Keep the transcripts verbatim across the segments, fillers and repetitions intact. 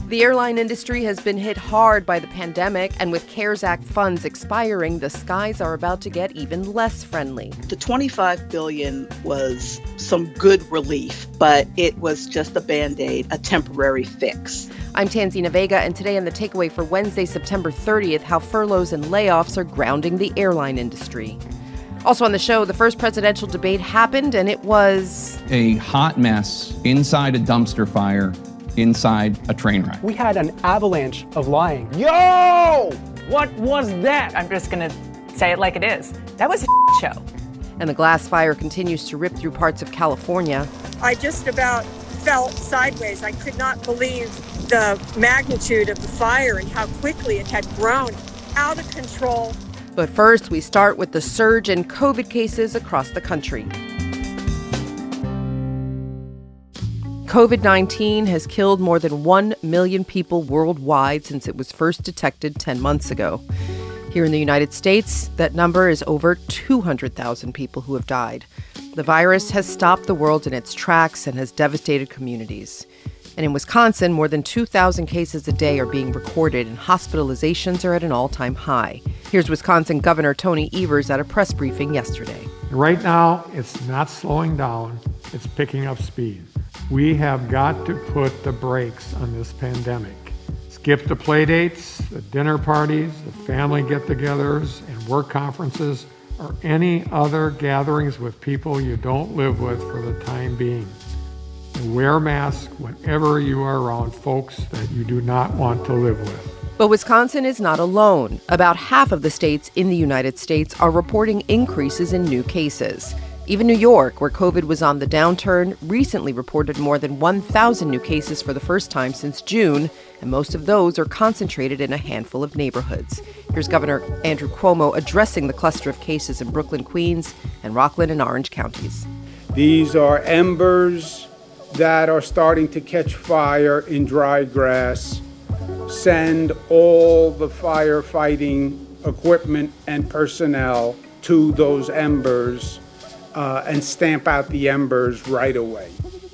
The airline industry has been hit hard by the pandemic, and with CARES Act funds expiring, the skies are about to get even less friendly. The twenty-five billion dollars was some good relief, but it was just a Band-Aid, a temporary fix. I'm Tanzina Vega, and today on The Takeaway for Wednesday, September thirtieth, how furloughs and layoffs are grounding the airline industry. Also on the show, the first presidential debate happened, and it was a hot mess inside a dumpster fire, inside a train wreck. We had an avalanche of lying. Yo! What was that? I'm just going to say it like it is. That was a show. And the glass fire continues to rip through parts of California. I just about fell sideways. I could not believe the magnitude of the fire and how quickly it had grown out of control. But first, we start with the surge in COVID cases across the country. COVID nineteen has killed more than one million people worldwide since it was first detected ten months ago. Here in the United States, that number is over two hundred thousand people who have died. The virus has stopped the world in its tracks and has devastated communities. And in Wisconsin, more than two thousand cases a day are being recorded, and hospitalizations are at an all-time high. Here's Wisconsin Governor Tony Evers at a press briefing yesterday. Right now, it's not slowing down, it's picking up speed. We have got to put the brakes on this pandemic. Skip the play dates, the dinner parties, the family get-togethers, and work conferences, or any other gatherings with people you don't live with for the time being. And wear masks whenever you are around folks that you do not want to live with. But Wisconsin is not alone. About half of the states in the United States are reporting increases in new cases. Even New York, where COVID was on the downturn, recently reported more than one thousand new cases for the first time since June, and most of those are concentrated in a handful of neighborhoods. Here's Governor Andrew Cuomo addressing the cluster of cases in Brooklyn, Queens, and Rockland and Orange counties. These are embers that are starting to catch fire in dry grass. Send all the firefighting equipment and personnel to those embers. Uh, and stamp out the embers right away.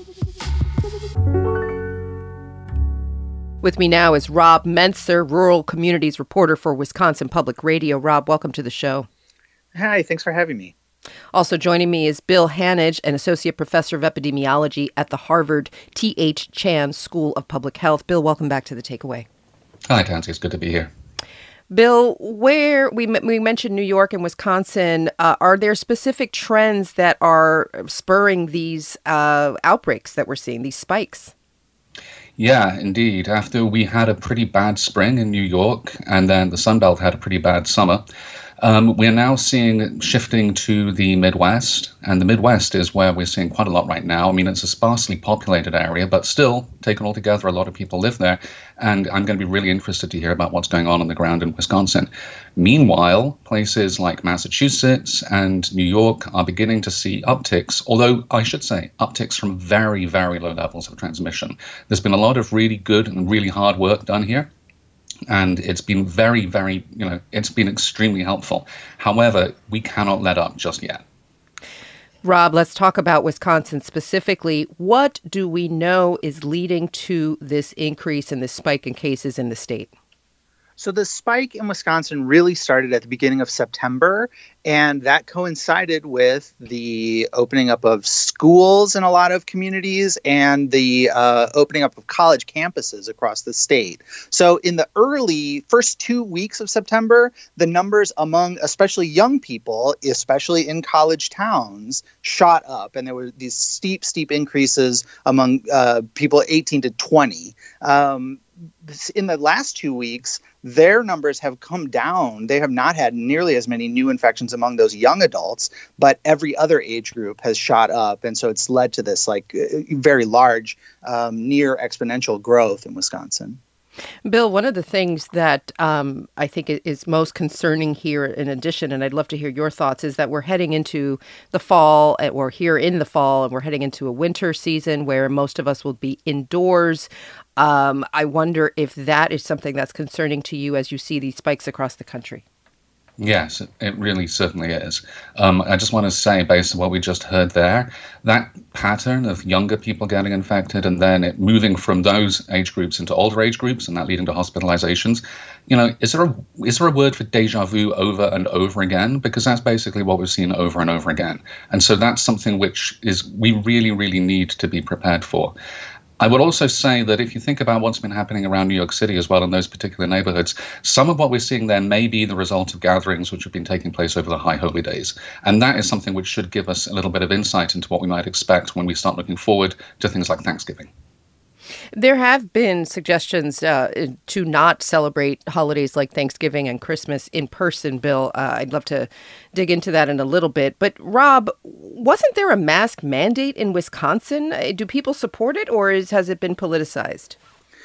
With me now is Rob Mentzer, Rural Communities reporter for Wisconsin Public Radio. Rob, welcome to the show. Hi, thanks for having me. Also joining me is Bill Hanage, an associate professor of epidemiology at the Harvard T H Chan School of Public Health. Bill, welcome back to The Takeaway. Hi, Tansy. It's good to be here. Bill, where we we mentioned New York and Wisconsin, uh, are there specific trends that are spurring these uh, outbreaks that we're seeing, these spikes? Yeah, indeed. After we had a pretty bad spring in New York, and then the Sun Belt had a pretty bad summer, um, we're now seeing shifting to the Midwest, and the Midwest is where we're seeing quite a lot right now. I mean, it's a sparsely populated area, but still, taken all together, a lot of people live there, and I'm going to be really interested to hear about what's going on on the ground in Wisconsin. Meanwhile, places like Massachusetts and New York are beginning to see upticks, although I should say upticks from very, very low levels of transmission. There's been a lot of really good and really hard work done here. And it's been very, very, you know, it's been extremely helpful. However, we cannot let up just yet. Rob, let's talk about Wisconsin specifically. What do we know is leading to this increase in this spike in cases in the state? So the spike in Wisconsin really started at the beginning of September, and that coincided with the opening up of schools in a lot of communities and the uh, opening up of college campuses across the state. So in the early first two weeks of September, the numbers among especially young people, especially in college towns, shot up, and there were these steep, steep increases among uh, people eighteen to twenty. Um, in the last two weeks, their numbers have come down. They have not had nearly as many new infections among those young adults, but every other age group has shot up. And so it's led to this like very large, um, near exponential growth in Wisconsin. Bill, one of the things that um, I think is most concerning here, in addition, and I'd love to hear your thoughts, is that we're heading into the fall, or here in the fall, and we're heading into a winter season where most of us will be indoors. Um, I wonder if that is something that's concerning to you as you see these spikes across the country. Yes, it really certainly is. Um, I just want to say, based on what we just heard there, that pattern of younger people getting infected and then it moving from those age groups into older age groups and that leading to hospitalizations, you know, is there a is there a word for deja vu over and over again? Because that's basically what we've seen over and over again. And so that's something which is we really, really need to be prepared for. I would also say that if you think about what's been happening around New York City as well in those particular neighborhoods, some of what we're seeing there may be the result of gatherings which have been taking place over the high holy days. And that is something which should give us a little bit of insight into what we might expect when we start looking forward to things like Thanksgiving. There have been suggestions uh, to not celebrate holidays like Thanksgiving and Christmas in person, Bill. Uh, I'd love to dig into that in a little bit. But Rob, wasn't there a mask mandate in Wisconsin? Do people support it, or is, has it been politicized?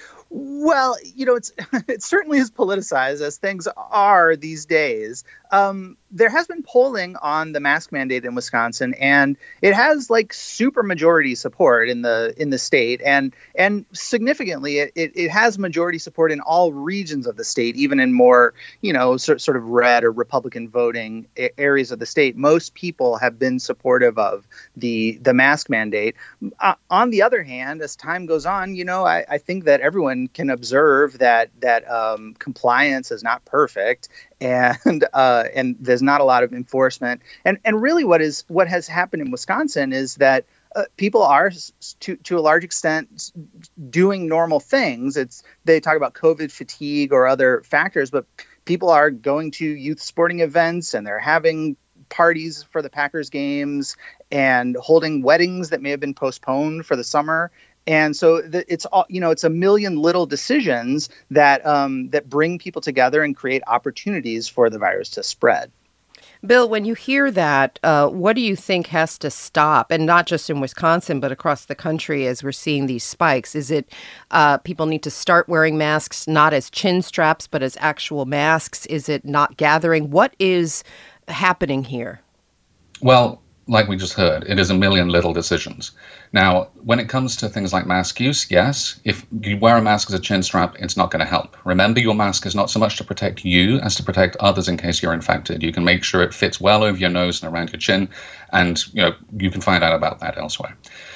Well, you know, it's it certainly is politicized, as things are these days. Um, there has been polling on the mask mandate in Wisconsin, and it has like super majority support in the in the state, and and significantly, it, it, it has majority support in all regions of the state, even in more, you know, sort, sort of red or Republican voting areas of the state. Most people have been supportive of the the mask mandate. Uh, on the other hand, as time goes on, you know, I, I think that everyone can observe that that um, compliance is not perfect, and uh, and there's not a lot of enforcement. And and really, what is what has happened in Wisconsin is that uh, people are to to a large extent doing normal things. It's they talk about COVID fatigue or other factors, but people are going to youth sporting events and they're having parties for the Packers games and holding weddings that may have been postponed for the summer. And so the, it's all, you know, it's a million little decisions that um, that bring people together and create opportunities for the virus to spread. Bill, when you hear that, uh, what do you think has to stop? And not just in Wisconsin, but across the country as we're seeing these spikes. Is it uh, people need to start wearing masks, not as chin straps, but as actual masks? Is it not gathering? What is happening here? Well, like we just heard, it is a million little decisions. Now, when it comes to things like mask use, yes, if you wear a mask as a chin strap, it's not going to help. Remember, your mask is not so much to protect you as to protect others in case you're infected. You can make sure it fits well over your nose and around your chin, and you know you can find out about that elsewhere.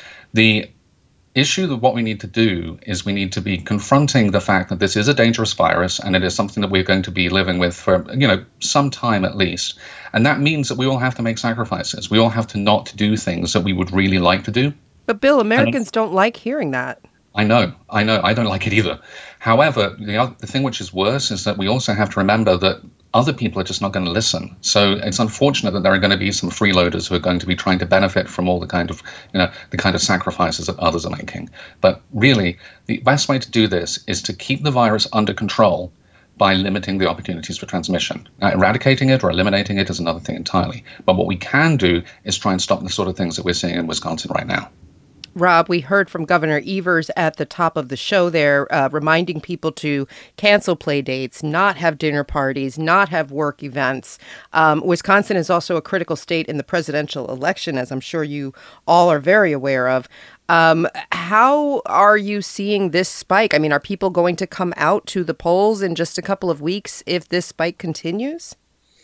The issue that what we need to do is we need to be confronting the fact that this is a dangerous virus and it is something that we're going to be living with for, you know, some time at least. And that means that we all have to make sacrifices. We all have to not do things that we would really like to do. But Bill, Americans don't like hearing that. I know, I know, I don't like it either. However, the, other, the thing which is worse is that we also have to remember that other people are just not going to listen. So it's unfortunate that there are going to be some freeloaders who are going to be trying to benefit from all the kind of, you know, the kind of sacrifices that others are making. But really, the best way to do this is to keep the virus under control by limiting the opportunities for transmission. Now, eradicating it or eliminating it is another thing entirely. But what we can do is try and stop the sort of things that we're seeing in Wisconsin right now. Rob, we heard from Governor Evers at the top of the show there, uh, reminding people to cancel play dates, not have dinner parties, not have work events. Um, Wisconsin is also a critical state in the presidential election, as I'm sure you all are very aware of. Um, how are you seeing this spike? I mean, are people going to come out to the polls in just a couple of weeks if this spike continues?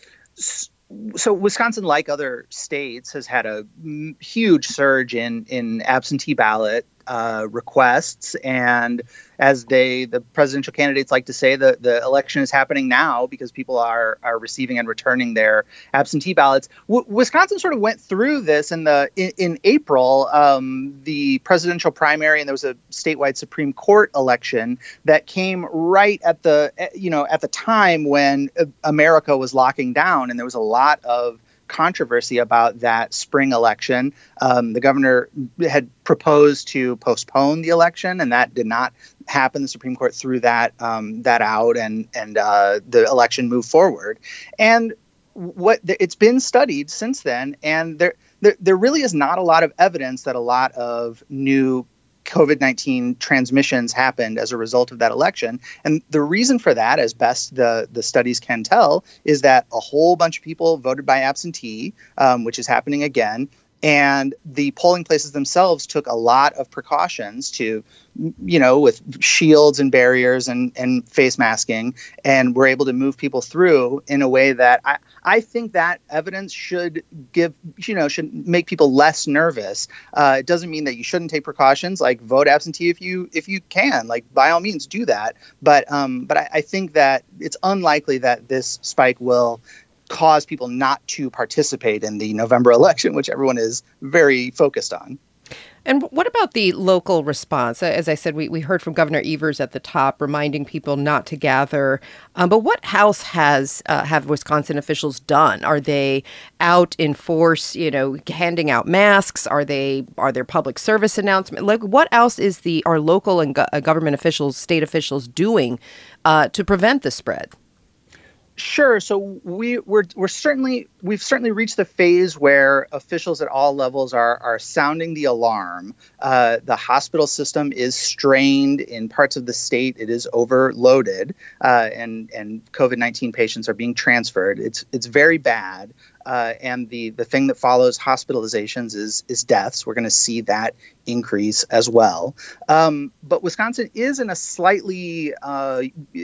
So Wisconsin, like other states, has had a huge surge in, in absentee ballot uh, requests. And as they, the presidential candidates like to say, the, the election is happening now because people are are receiving and returning their absentee ballots. W- Wisconsin sort of went through this in the in, in April, um, the presidential primary, and there was a statewide Supreme Court election that came right at the, you know, at the time when America was locking down, and there was a lot of controversy about that spring election. Um, the governor had proposed to postpone the election, and that did not happen. The Supreme Court threw that um, that out, and and uh, the election moved forward. And what it's been studied since then, and there, there there really is not a lot of evidence that a lot of new COVID nineteen transmissions happened as a result of that election. And the reason for that, as best the, the studies can tell, is that a whole bunch of people voted by absentee, um, which is happening again. And the polling places themselves took a lot of precautions to, you know, with shields and barriers and, and face masking, and were able to move people through in a way that I, I think that evidence should give, you know, should make people less nervous. Uh, it doesn't mean that you shouldn't take precautions, like vote absentee if you if you can, like by all means do that. But um, but I, I think that it's unlikely that this spike will cause people not to participate in the November election, which everyone is very focused on. And what about the local response? As I said, we, we heard from Governor Evers at the top, reminding people not to gather. Um, but what else has uh, have Wisconsin officials done? Are they out in force, you know, handing out masks? Are they are there public service announcements? Like, what else is the our local and go- government officials, state officials doing uh, to prevent the spread? Sure. So we, we're we're certainly we've certainly reached the phase where officials at all levels are are sounding the alarm. Uh, the hospital system is strained in parts of the state. It is overloaded, uh, and and COVID nineteen patients are being transferred. It's it's very bad. Uh, and the, the thing that follows hospitalizations is is deaths. We're going to see that increase as well. Um, but Wisconsin is in a slightly, uh,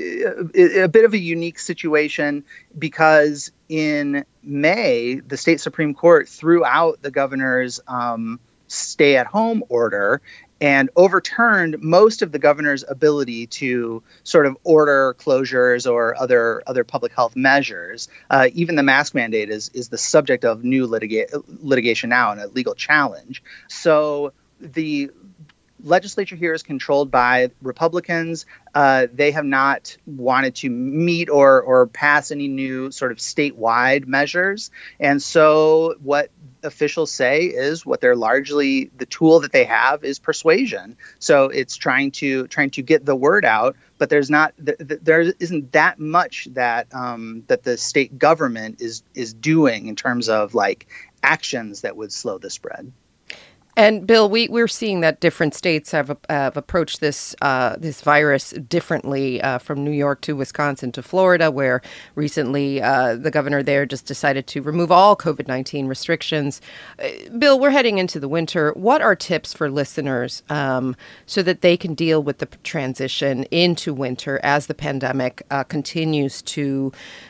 a, a bit of a unique situation because in May, the state Supreme Court threw out the governor's um, stay-at-home order and overturned most of the governor's ability to sort of order closures or other other public health measures. Uh, even the mask mandate is is the subject of new litiga- litigation now and a legal challenge. So the legislature here is controlled by Republicans. Uh, they have not wanted to meet or or pass any new sort of statewide measures. And so what officials say is what they're largely the tool that they have is persuasion. So it's trying to trying to get the word out. But there's not th- th- there isn't that much that um, that the state government is is doing in terms of like actions that would slow the spread. And Bill, we, we're seeing that different states have, uh, have approached this uh, this virus differently, uh, from New York to Wisconsin to Florida, where recently uh, the governor there just decided to remove all COVID nineteen restrictions. Uh, Bill, we're heading into the winter. What are tips for listeners um, so that they can deal with the transition into winter as the pandemic uh, continues to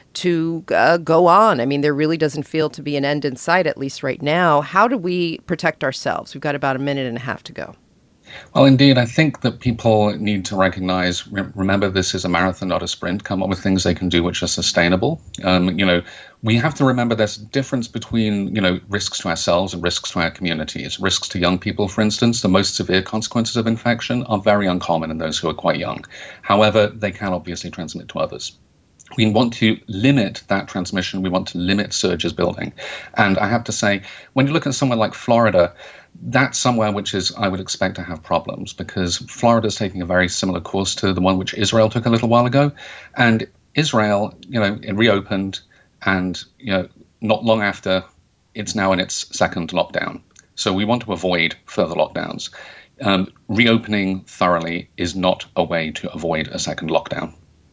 to uh, go on? I mean, there really doesn't feel to be an end in sight, at least right now. How do we protect ourselves? We've got about a minute and a half to go. Well, indeed, I think that people need to recognize, re- remember, this is a marathon, not a sprint. Come up with things they can do which are sustainable. Um, you know, we have to remember there's a difference between, you know, risks to ourselves and risks to our communities. Risks to young people, for instance, the most severe consequences of infection are very uncommon in those who are quite young. However, they can obviously transmit to others. We want to limit that transmission. We want to limit surges building. And I have to say, when you look at somewhere like Florida, that's somewhere which is, I would expect to have problems, because Florida is taking a very similar course to the one which Israel took a little while ago. And Israel, you know, it reopened, and, you know, not long after, it's now in its second lockdown. So we want to avoid further lockdowns. Um, reopening thoroughly is not a way to avoid a second lockdown.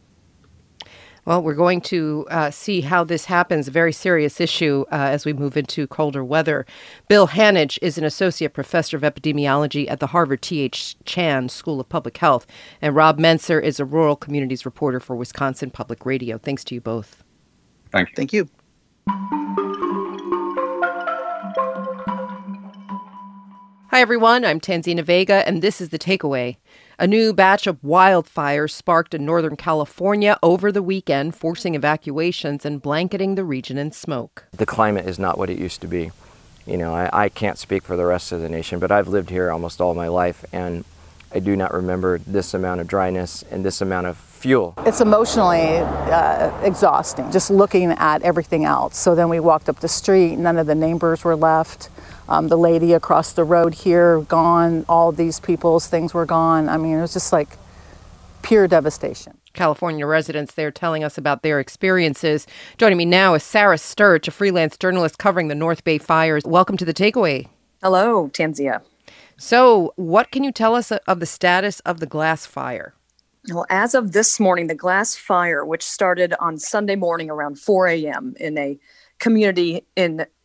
Well, we're going to uh, see how this happens, a very serious issue uh, as we move into colder weather. Bill Hanage is an associate professor of epidemiology at the Harvard T H Chan School of Public Health, and Rob Menser is a rural communities reporter for Wisconsin Public Radio. Thanks to you both. Thank you. Thank you. Hi, everyone. I'm Tanzina Vega, and this is The Takeaway. A new batch of wildfires sparked in Northern California over the weekend, forcing evacuations and blanketing the region in smoke. The climate is not what it used to be. You know, I, I can't speak for the rest of the nation, but I've lived here almost all my life, and I do not remember this amount of dryness and this amount of fuel. It's emotionally uh, exhausting, just looking at everything else. So then we walked up the street, none of the neighbors were left. Um, the lady across the road here, gone. All these people's things were gone. I mean, it was just like pure devastation. California residents there telling us about their experiences. Joining me now is Sarah Sturch, a freelance journalist covering the North Bay fires. Welcome to The Takeaway. Hello, Tanzia. So what can you tell us of the status of the Glass Fire? Well, as of this morning, the Glass Fire, which started on Sunday morning around four a.m. in a community in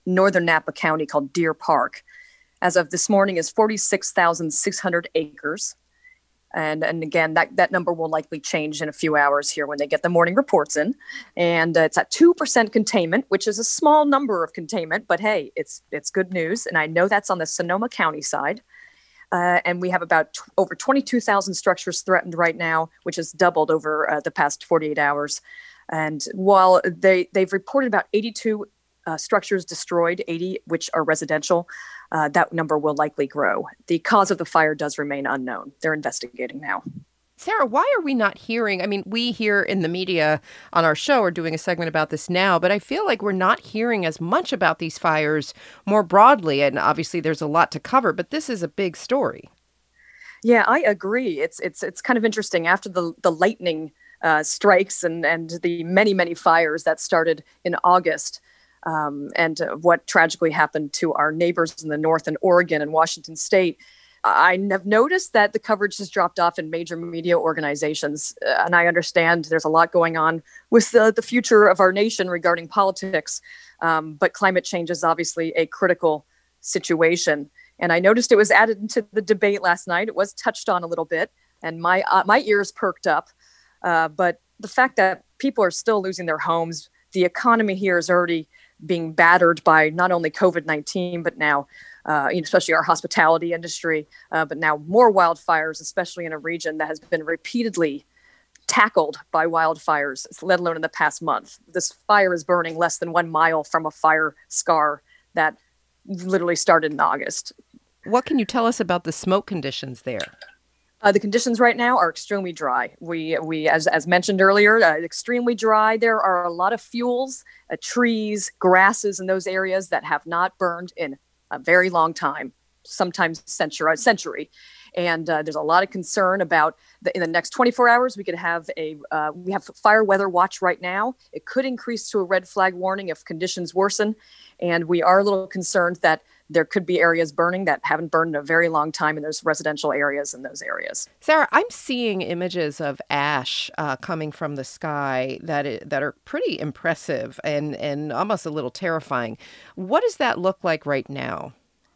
northern Napa County called Deer Park. As of this morning is forty-six thousand six hundred acres. And, and again, that, that number will likely change in a few hours here when they get the morning reports in. And uh, it's at two percent containment, which is a small number of containment, but hey, it's it's good news. And I know that's on the Sonoma County side. Uh, and we have about t- over twenty-two thousand structures threatened right now, which has doubled over uh, the past forty-eight hours. And while they, they've reported about eighty-two uh, structures destroyed, eighty which are residential, Uh, that number will likely grow. The cause of the fire does remain unknown. They're investigating now. Sarah, why are we not hearing? I mean, we here in the media on our show are doing a segment about this now, but I feel like we're not hearing as much about these fires more broadly. And obviously there's a lot to cover, but this is a big story. Yeah, I agree. It's it's it's kind of interesting. After the, the lightning uh, strikes and, and the many, many fires that started in August, Um, and uh, what tragically happened to our neighbors in the north in Oregon and Washington State, I have noticed that the coverage has dropped off in major media organizations. Uh, and I understand there's a lot going on with the, the future of our nation regarding politics. Um, but climate change is obviously a critical situation. And I noticed it was added into the debate last night. It was touched on a little bit, and my uh, my ears perked up. Uh, but the fact that people are still losing their homes, the economy here is already being battered by not only COVID nineteen, but now, uh, you know, especially our hospitality industry, uh, but now more wildfires, especially in a region that has been repeatedly tackled by wildfires, let alone in the past month. This fire is burning less than one mile from a fire scar that literally started in August. What can you tell us about the smoke conditions there? Uh, the conditions right now are extremely dry. We, we as, as mentioned earlier, uh, extremely dry. There are a lot of fuels, uh, trees, grasses in those areas that have not burned in a very long time, sometimes century. A century. And uh, there's a lot of concern about the, in the next twenty-four hours, we could have a, uh, we have fire weather watch right now. It could increase to a red flag warning if conditions worsen. And we are a little concerned that there could be areas burning that haven't burned in a very long time, and there's residential areas in those areas. Sarah, I'm seeing images of ash uh, coming from the sky that it, that are pretty impressive and, and almost a little terrifying. What does that look like right now?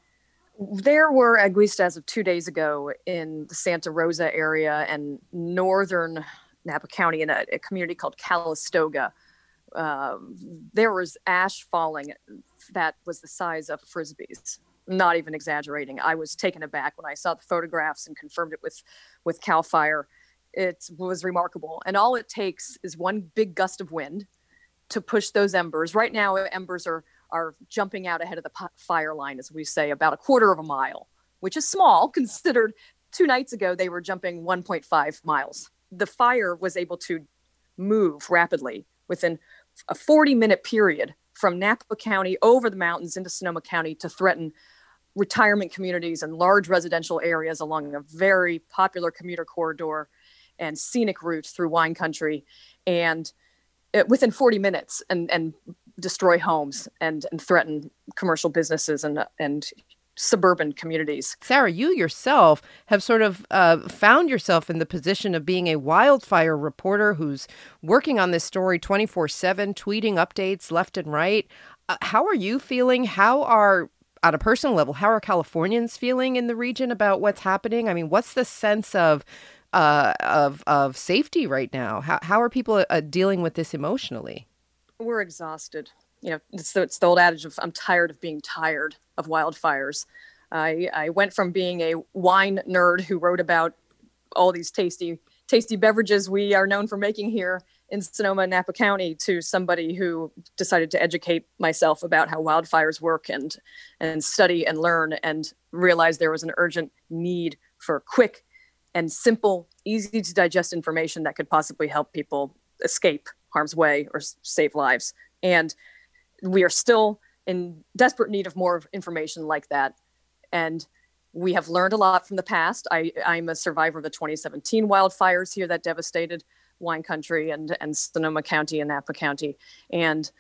There were, at least as of two days ago, in the Santa Rosa area and northern Napa County in a, a community called Calistoga, uh, there was ash falling that was the size of frisbees. Not even exaggerating. I was taken aback when I saw the photographs and confirmed it with, with CAL FIRE. It was remarkable. And all it takes is one big gust of wind to push those embers. Right now, embers are are jumping out ahead of the fire line, as we say, about a quarter of a mile, which is small considered two nights ago they were jumping one point five miles. The fire was able to move rapidly within a forty minute period from Napa County over the mountains into Sonoma County to threaten retirement communities and large residential areas along a very popular commuter corridor and scenic routes through wine country. And it, within forty minutes and, and destroy homes and, and threaten commercial businesses and, and suburban communities. Sarah, you yourself have sort of uh, found yourself in the position of being a wildfire reporter who's working on this story twenty-four seven, tweeting updates left and right. Uh, how are you feeling? How are, on a personal level, how are Californians feeling in the region about what's happening? I mean, what's the sense of uh, of of safety right now? How how are people uh, dealing with this emotionally? We're exhausted. You know, it's the, it's the old adage of I'm tired of being tired of wildfires. I, I went from being a wine nerd who wrote about all these tasty, tasty beverages we are known for making here in Sonoma and Napa County to somebody who decided to educate myself about how wildfires work and, and study and learn and realize there was an urgent need for quick and simple, easy to digest information that could possibly help people escape harm's way or save lives. And we are still in desperate need of more information like that. And we have learned a lot from the past. I, I'm a survivor of the twenty seventeen wildfires here that devastated wine country and, and Sonoma County and Napa County. And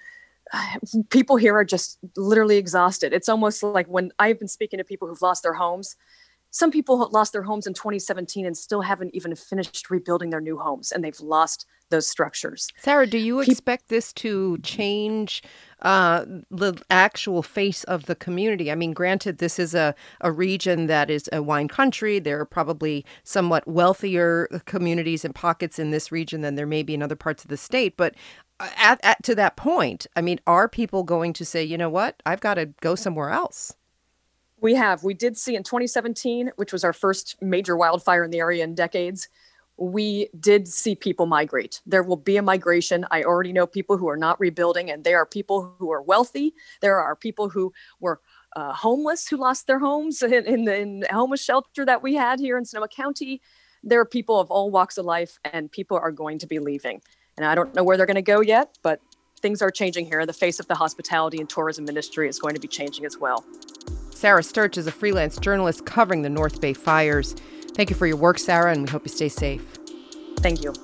people here are just literally exhausted. It's almost like when I've been speaking to people who've lost their homes, some people lost their homes in twenty seventeen and still haven't even finished rebuilding their new homes, and they've lost those structures. Sarah, do you expect this to change uh, the actual face of the community? I mean, granted, this is a, a region that is a wine country. There are probably somewhat wealthier communities and pockets in this region than there may be in other parts of the state. But at, at, to that point, I mean, are people going to say, you know what, I've got to go somewhere else? We have. We did see in twenty seventeen, which was our first major wildfire in the area in decades, we did see people migrate. There will be a migration. I already know people who are not rebuilding, and there are people who are wealthy. There are people who were uh, homeless who lost their homes in, in the in homeless shelter that we had here in Sonoma County. There are people of all walks of life, and people are going to be leaving. And I don't know where they're going to go yet, but things are changing here. The face of the hospitality and tourism industry is going to be changing as well. Sarah Sturch is a freelance journalist covering the North Bay fires. Thank you for your work, Sarah, and we hope you stay safe. Thank you.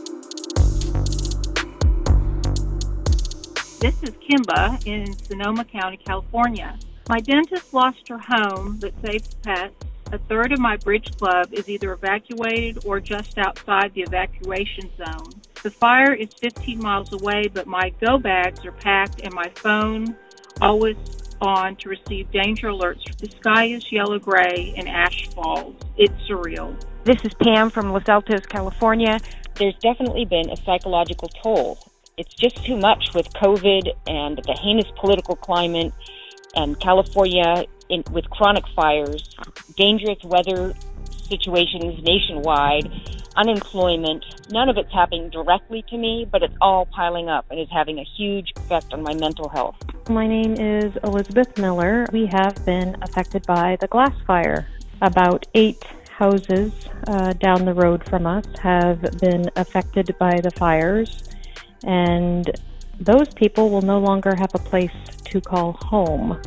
This is Kimba in Sonoma County, California. My dentist lost her home but saved pets. A third of my bridge club is either evacuated or just outside the evacuation zone. The fire is fifteen miles away, but my go bags are packed and my phone always on to receive danger alerts. The sky is yellow-gray and ash falls. It's surreal. This is Pam from Los Altos, California. There's definitely been a psychological toll. It's just too much with COVID and the heinous political climate and California in, with chronic fires, dangerous weather situations nationwide, unemployment. None of it's happening directly to me, but it's all piling up and is having a huge effect on my mental health. My name is Elizabeth Miller. We have been affected by the glass fire. About eight houses uh, down the road from us have been affected by the fires, and those people will no longer have a place to call home.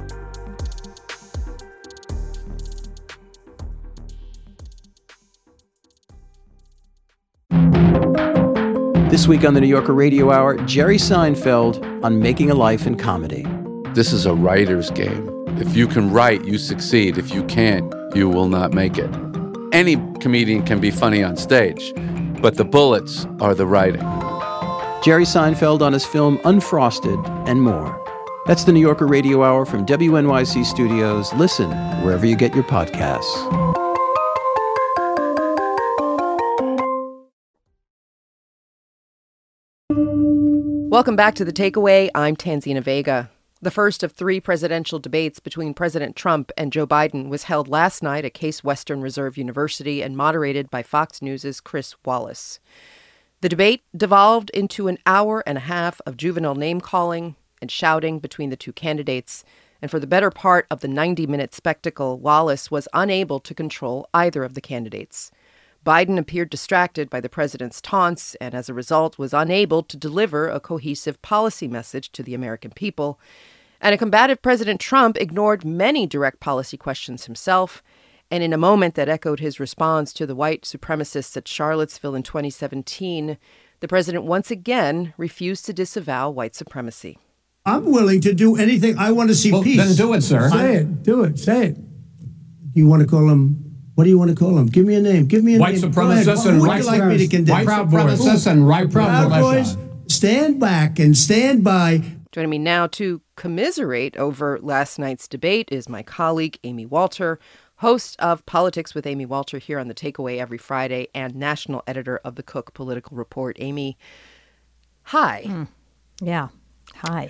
This week on the New Yorker Radio Hour, Jerry Seinfeld on making a life in comedy. This is a writer's game. If you can write, you succeed. If you can't, you will not make it. Any comedian can be funny on stage, but the bullets are the writing. Jerry Seinfeld on his film Unfrosted and more. That's the New Yorker Radio Hour from W N Y C Studios. Listen wherever you get your podcasts. Welcome back to The Takeaway. I'm Tanzina Vega. The first of three presidential debates between President Trump and Joe Biden was held last night at Case Western Reserve University and moderated by Fox News' Chris Wallace. The debate devolved into an hour and a half of juvenile name-calling and shouting between the two candidates, and for the better part of the ninety-minute spectacle, Wallace was unable to control either of the candidates. Biden appeared distracted by the president's taunts and, as a result, was unable to deliver a cohesive policy message to the American people. And a combative President Trump ignored many direct policy questions himself. And in a moment that echoed his response to the white supremacists at Charlottesville in twenty seventeen, the president once again refused to disavow white supremacy. I'm willing to do anything. I want to see well, peace. Then do it, sir. Say it. Do it. Say it. You want to call him... What do you want to call them? Give me a name. Give me a white name. Supremacists and Who white would you like me to condemn? White supremacists and right Proud Boys, stand back and stand by. Joining me now to commiserate over last night's debate is my colleague, Amy Walter, host of Politics with Amy Walter here on The Takeaway every Friday and national editor of the Cook Political Report. Amy, hi. Mm. Yeah. Hi.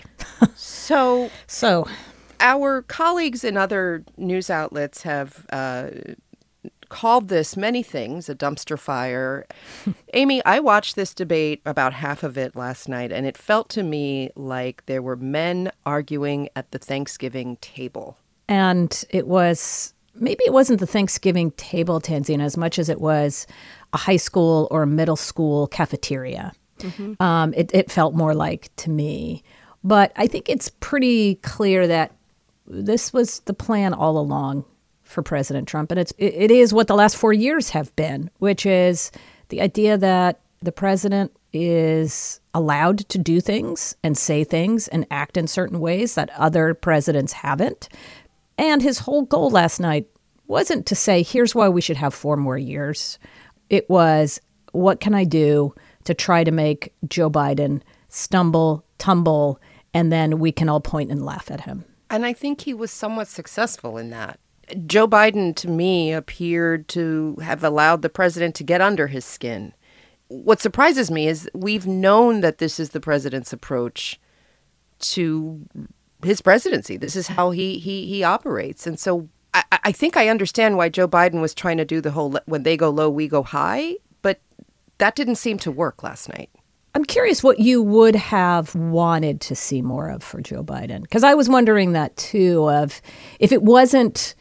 so, so our colleagues in other news outlets have uh, called this many things, a dumpster fire. Amy, I watched this debate, about half of it last night, and it felt to me like there were men arguing at the Thanksgiving table. And it was, maybe it wasn't the Thanksgiving table, Tanzina, as much as it was a high school or a middle school cafeteria. Mm-hmm. Um, it, it felt more like to me. But I think it's pretty clear that this was the plan all along for President Trump. And it's, it, it is what the last four years have been, which is the idea that the president is allowed to do things and say things and act in certain ways that other presidents haven't. And his whole goal last night wasn't to say, here's why we should have four more years. It was, what can I do to try to make Joe Biden stumble, tumble, and then we can all point and laugh at him. And I think he was somewhat successful in that. Joe Biden, to me, appeared to have allowed the president to get under his skin. What surprises me is we've known that this is the president's approach to his presidency. This is how he he he operates. And so I, I think I understand why Joe Biden was trying to do the whole when they go low, we go high. But that didn't seem to work last night. I'm curious what you would have wanted to see more of for Joe Biden, because I was wondering that too, of if it wasn't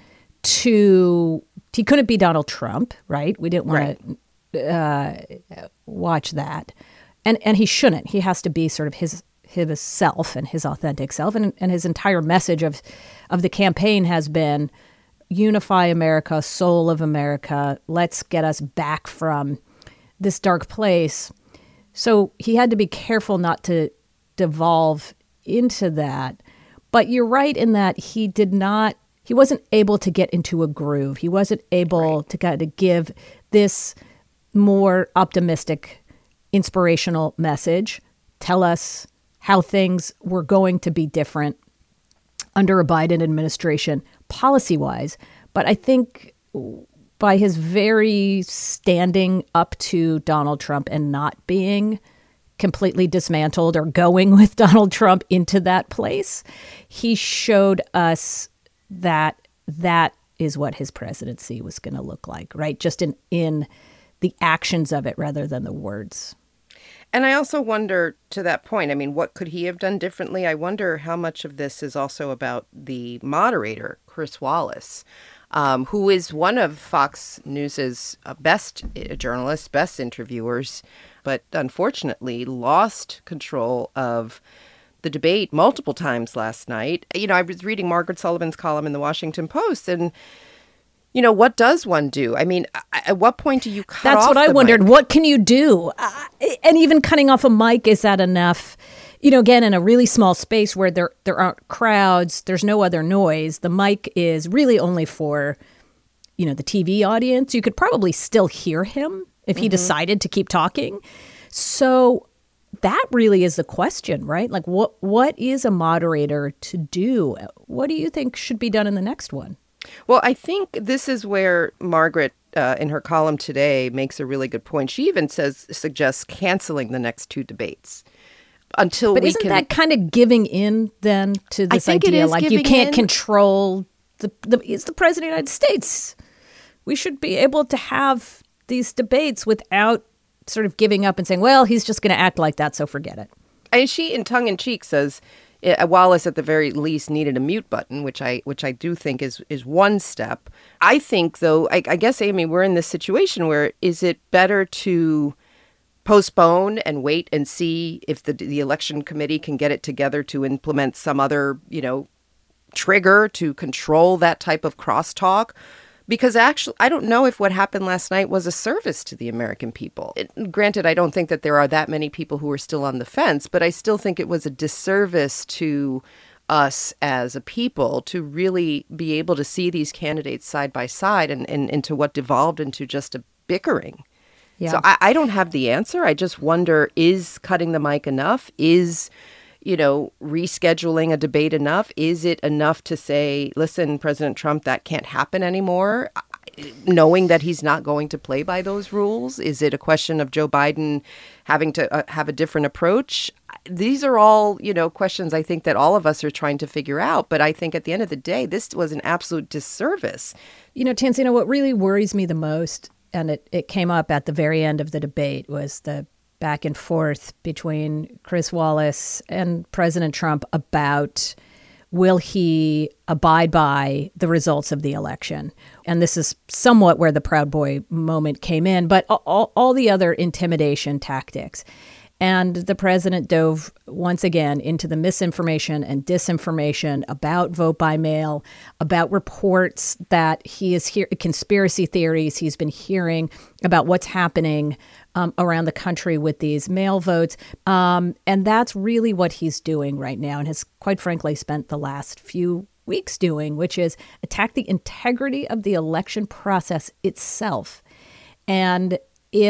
too, he couldn't be Donald Trump, right? We didn't want right. to uh, watch that. And and he shouldn't. He has to be sort of his his self and his authentic self. And, and his entire message of, of the campaign has been unify America, soul of America. Let's get us back from this dark place. So he had to be careful not to devolve into that. But you're right in that he did not, he wasn't able to get into a groove. He wasn't able right. to kind of give this more optimistic, inspirational message, tell us how things were going to be different under a Biden administration policy-wise. But I think by his very standing up to Donald Trump and not being completely dismantled or going with Donald Trump into that place, he showed us that that is what his presidency was going to look like, right? Just in, in the actions of it rather than the words. And I also wonder, to that point, I mean, what could he have done differently? I wonder how much of this is also about the moderator, Chris Wallace, Um, who is one of Fox News's uh, best uh, journalists, best interviewers, but unfortunately lost control of the debate multiple times last night. You know, I was reading Margaret Sullivan's column in the Washington Post, and, you know, what does one do? I mean, at what point do you cut That's off what I the wondered. mic? What can you do? Uh, and even cutting off a mic, is that enough? You know, again, in a really small space where there there aren't crowds, there's no other noise. The mic is really only for, you know, the T V audience. You could probably still hear him if he mm-hmm. decided to keep talking. So that really is the question, right? Like, what what is a moderator to do? What do you think should be done in the next one? Well, I think this is where Margaret, uh, in her column today, makes a really good point. She even says suggests canceling the next two debates. Until but we isn't can, that kind of giving in then to this I think idea? it is like giving you can't in. control the, the it's the president of the United States. We should be able to have these debates without sort of giving up and saying, well, he's just going to act like that, so forget it. And she, in tongue in cheek, says uh, Wallace at the very least needed a mute button, which I which I do think is is one step. I think, though, I, I guess, Amy, we're in this situation where is it better to postpone and wait and see if the the election committee can get it together to implement some other, you know, trigger to control that type of crosstalk? Because actually, I don't know if what happened last night was a service to the American people. It, granted, I don't think that there are that many people who are still on the fence, but I still think it was a disservice to us as a people to really be able to see these candidates side by side and, and into what devolved into just a bickering. Yeah. So I, I don't have the answer. I just wonder, is cutting the mic enough? Is, you know, rescheduling a debate enough? Is it enough to say, listen, President Trump, that can't happen anymore, knowing that he's not going to play by those rules? Is it a question of Joe Biden having to uh, have a different approach? These are all, you know, questions I think that all of us are trying to figure out. But I think at the end of the day, this was an absolute disservice. You know, Tanzina, what really worries me the most, and it, it came up at the very end of the debate, was the back and forth between Chris Wallace and President Trump about will he abide by the results of the election. And this is somewhat where the Proud Boy moment came in, but all, all the other intimidation tactics. And the president dove once again into the misinformation and disinformation about vote by mail, about reports that he is here, conspiracy theories he's been hearing about what's happening um, around the country with these mail votes. Um, and that's really what he's doing right now and has, quite frankly, spent the last few weeks doing, which is attack the integrity of the election process itself. And if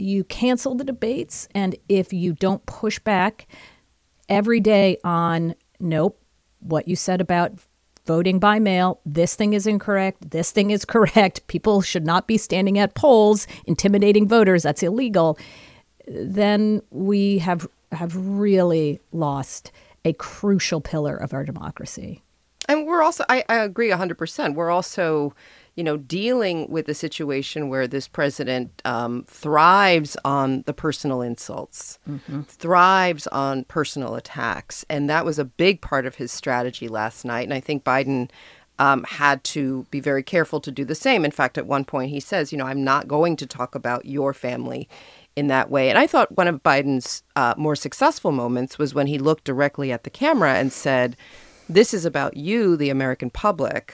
you cancel the debates, and if you don't push back every day on, nope, what you said about voting by mail, this thing is incorrect, this thing is correct, people should not be standing at polls intimidating voters, that's illegal, then we have have really lost a crucial pillar of our democracy. And we're also, I, I agree one hundred percent. We're also, you know, dealing with a situation where this president um, thrives on the personal insults, mm-hmm. thrives on personal attacks. And that was a big part of his strategy last night. And I think Biden um, had to be very careful to do the same. In fact, at one point he says, you know, I'm not going to talk about your family in that way. And I thought one of Biden's uh, more successful moments was when he looked directly at the camera and said, this is about you, the American public,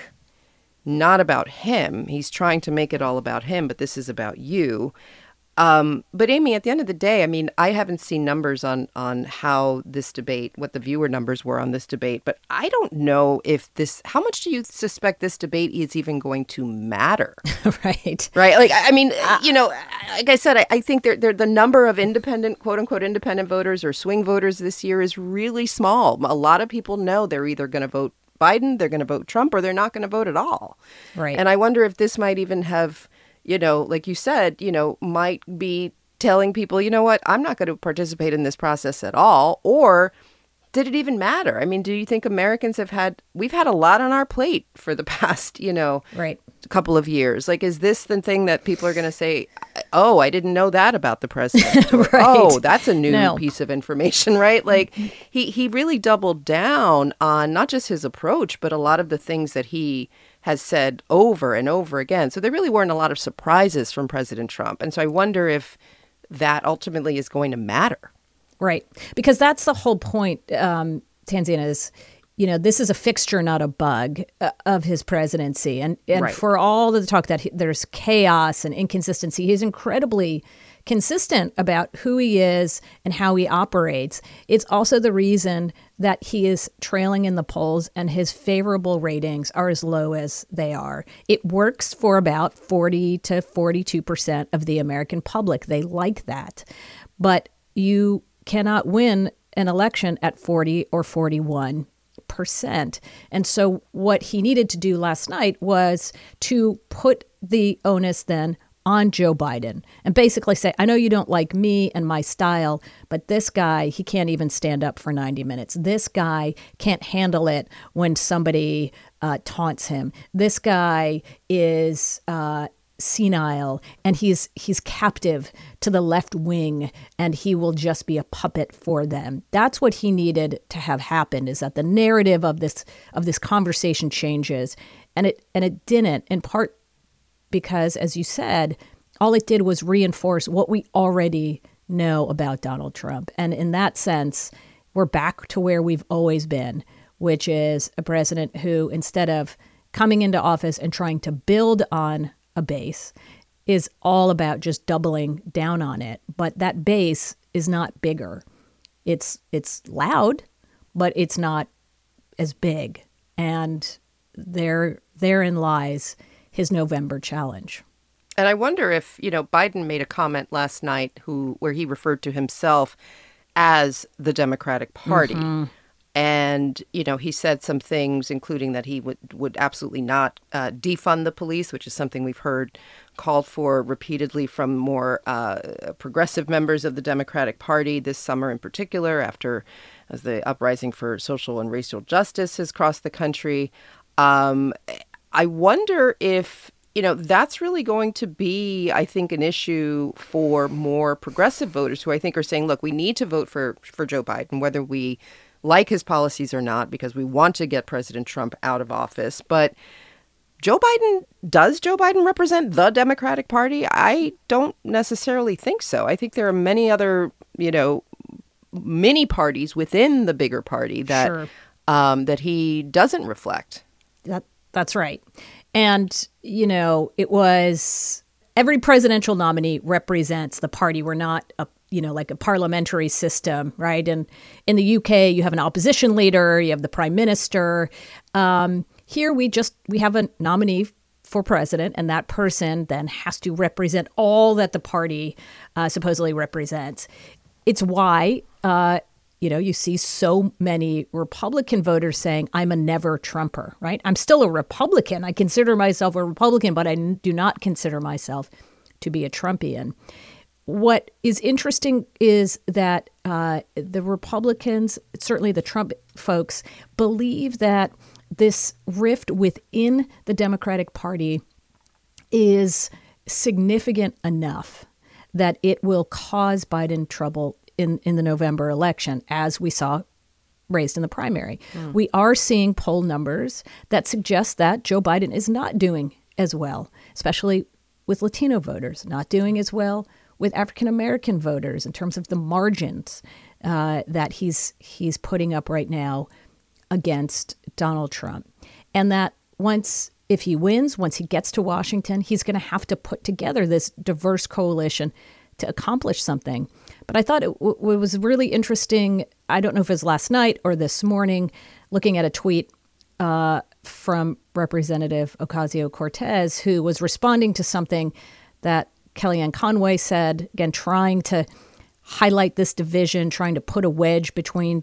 not about him. He's trying to make it all about him, but this is about you. Um, but Amy, at the end of the day, I mean, I haven't seen numbers on on how this debate, what the viewer numbers were on this debate, but I don't know if this, how much do you suspect this debate is even going to matter? Right. Right. Like, I mean, you know, like I said, I, I think they're, they're, the number of independent, quote unquote, independent voters or swing voters this year is really small. A lot of people know they're either going to vote Biden, they're going to vote Trump, or they're not going to vote at all. Right. And I wonder if this might even have, you know, like you said, you know, might be telling people, you know what, I'm not going to participate in this process at all. Or did it even matter? I mean, do you think Americans have had, we've had a lot on our plate for the past, you know, right. couple of years. Like, is this the thing that people are going to say, oh, I didn't know that about the president? Or, right. Oh, that's a new no. piece of information, right? Like, he, he really doubled down on not just his approach, but a lot of the things that he has said over and over again. So there really weren't a lot of surprises from President Trump. And so I wonder if that ultimately is going to matter. Right. Because that's the whole point, um, Tanzina, is, you know, this is a fixture, not a bug uh, of his presidency. And, and right. for all the talk that he, there's chaos and inconsistency, he's incredibly consistent about who he is and how he operates. It's also the reason that he is trailing in the polls and his favorable ratings are as low as they are. It works for about forty to forty-two percent of the American public. They like that. But you cannot win an election at forty or forty-one percent. And so what he needed to do last night was to put the onus then on Joe Biden and basically say, I know you don't like me and my style, but this guy, he can't even stand up for ninety minutes. This guy can't handle it when somebody uh, taunts him. This guy is uh, senile and he's he's captive to the left wing and he will just be a puppet for them. That's what he needed to have happen, is that the narrative of this of this conversation changes. And it and it didn't, in part because, as you said, all it did was reinforce what we already know about Donald Trump. And in that sense, we're back to where we've always been, which is a president who, instead of coming into office and trying to build on a base, is all about just doubling down on it. But that base is not bigger. It's it's loud, but it's not as big. And there therein lies his November challenge. And I wonder if, you know, Biden made a comment last night who where he referred to himself as the Democratic Party. Mm-hmm. And, you know, he said some things, including that he would, would absolutely not uh, defund the police, which is something we've heard called for repeatedly from more uh, progressive members of the Democratic Party this summer in particular, after as the uprising for social and racial justice has crossed the country. Um, I wonder if, you know, that's really going to be, I think, an issue for more progressive voters who I think are saying, look, we need to vote for, for Joe Biden, whether we like his policies or not, because we want to get President Trump out of office. But Joe Biden, does Joe Biden represent the Democratic Party? I don't necessarily think so. I think there are many other, you know, mini parties within the bigger party that Sure. um, that he doesn't reflect. That That's right. And, you know, it was every presidential nominee represents the party. We're not a you know, like a parliamentary system, right? And in the U K, you have an opposition leader, you have the prime minister. Um, here, we just we have a nominee for president, and that person then has to represent all that the party uh, supposedly represents. It's why, uh, you know, you see so many Republican voters saying, I'm a never Trumper, right? I'm still a Republican. I consider myself a Republican, but I do not consider myself to be a Trumpian. What is interesting is that uh, the Republicans, certainly the Trump folks, believe that this rift within the Democratic Party is significant enough that it will cause Biden trouble in, in the November election, as we saw raised in the primary. Mm. We are seeing poll numbers that suggest that Joe Biden is not doing as well, especially with Latino voters, not doing as well with African-American voters in terms of the margins uh, that he's he's putting up right now against Donald Trump. And that once, if he wins, once he gets to Washington, he's going to have to put together this diverse coalition to accomplish something. But I thought it, w- it was really interesting. I don't know if it was last night or this morning, looking at a tweet uh, from Representative Ocasio-Cortez, who was responding to something that Kellyanne Conway said, again, trying to highlight this division, trying to put a wedge between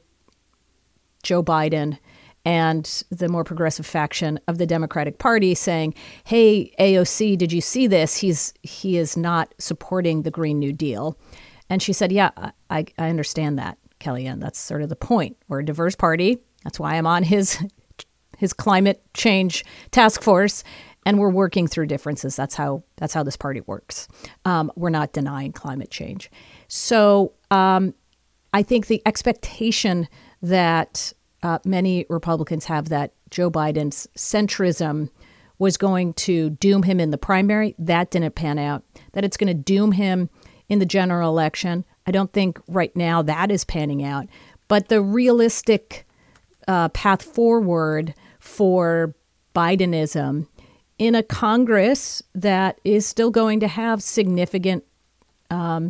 Joe Biden and the more progressive faction of the Democratic Party, saying, hey, A O C, did you see this? He's he is not supporting the Green New Deal. And she said, yeah, I, I understand that, Kellyanne. That's sort of the point. We're a diverse party. That's why I'm on his his climate change task force. And we're working through differences. That's how that's how this party works. Um, we're not denying climate change. So um, I think the expectation that uh, many Republicans have that Joe Biden's centrism was going to doom him in the primary, that didn't pan out. That it's going to doom him in the general election, I don't think right now that is panning out. But the realistic uh, path forward for Bidenism in a Congress that is still going to have significant um,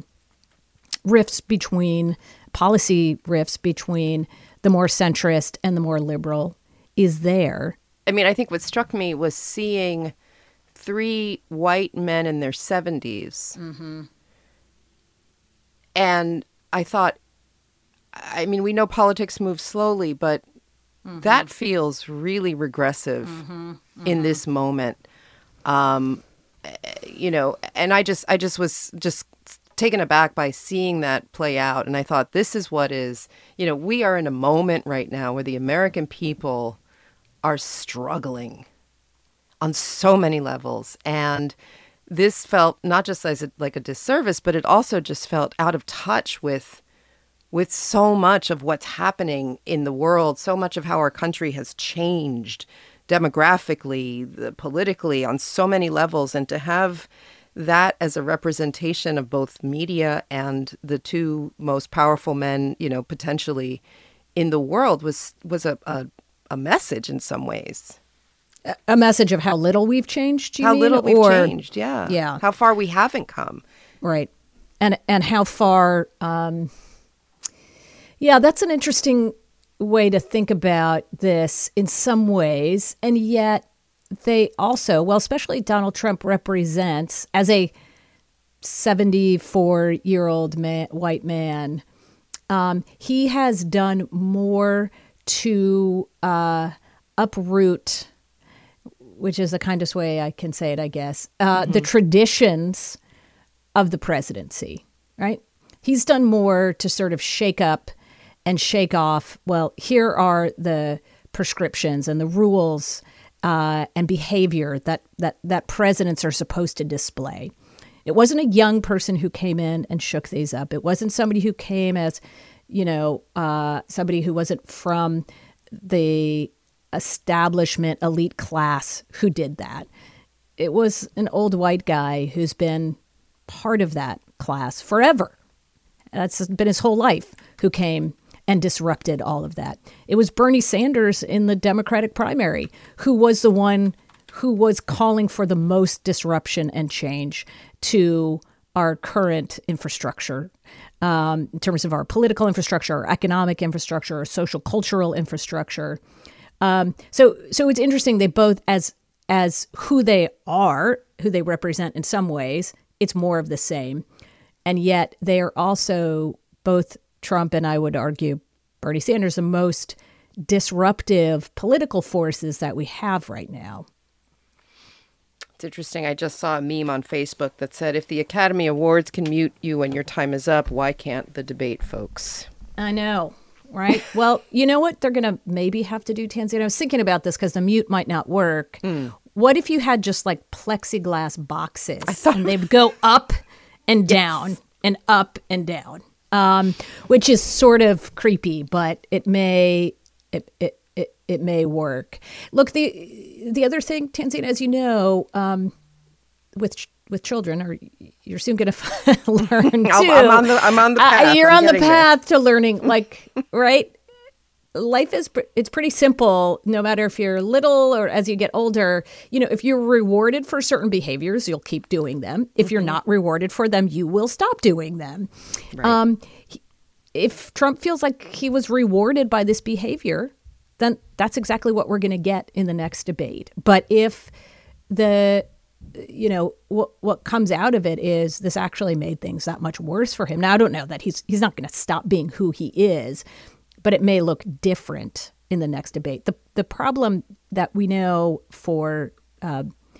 rifts between, policy rifts between the more centrist and the more liberal is there. I mean, I think what struck me was seeing three white men in their seventies. Mm-hmm. And I thought, I mean, we know politics moves slowly, but mm-hmm. that feels really regressive mm-hmm. Mm-hmm. in this moment. Um, you know, and I just, I just was just taken aback by seeing that play out. And I thought, this is what is, you know, we are in a moment right now where the American people are struggling on so many levels. And this felt not just as a, like a disservice, but it also just felt out of touch with with so much of what's happening in the world, so much of how our country has changed demographically, politically, on so many levels. And to have that as a representation of both media and the two most powerful men, you know, potentially in the world was was a, a, a message in some ways. A message of how little we've changed, you how mean? little we've or, changed, yeah. Yeah. How far we haven't come. Right. And and how far, um, yeah, that's an interesting way to think about this in some ways. And yet they also, well, especially Donald Trump represents, as a seventy-four-year-old man, white man, um, he has done more to uh, uproot, which is the kindest way I can say it, I guess, uh, mm-hmm. the traditions of the presidency, right? He's done more to sort of shake up and shake off, well, here are the prescriptions and the rules uh, and behavior that, that, that presidents are supposed to display. It wasn't a young person who came in and shook these up. It wasn't somebody who came as, you know, uh, somebody who wasn't from the establishment elite class who did that. It was an old white guy who's been part of that class forever. That's been his whole life, who came and disrupted all of that. It was Bernie Sanders in the Democratic primary who was the one who was calling for the most disruption and change to our current infrastructure, um, in terms of our political infrastructure, our economic infrastructure, our social cultural infrastructure. Um, so, so it's interesting. They both, as as who they are, who they represent in some ways, it's more of the same. And yet they are also, both Trump and I would argue Bernie Sanders, the most disruptive political forces that we have right now. It's interesting. I just saw a meme on Facebook that said, if the Academy Awards can mute you when your time is up, why can't the debate folks? I know, right? Well, you know what? They're going to maybe have to do, Tanzania. I was thinking about this because the mute might not work. Mm. What if you had just like plexiglass boxes and they'd go up and down yes. and up and down, um, which is sort of creepy, but it may... It, it it it may work. Look, the the other thing, Tanzania, as you know, um, with ch- with children, or you're soon going to learn too. I'm on the I'm on the path. Uh, you're I'm on the path there. to learning. Like, right? Life is it's pretty simple. No matter if you're little or as you get older, you know, if you're rewarded for certain behaviors, you'll keep doing them. If mm-hmm. you're not rewarded for them, you will stop doing them. Right. Um, If Trump feels like he was rewarded by this behavior, then that's exactly what we're going to get in the next debate. But if the, you know, what what comes out of it is this actually made things that much worse for him. Now, I don't know that he's he's not going to stop being who he is, but it may look different in the next debate. The the problem that we know for uh,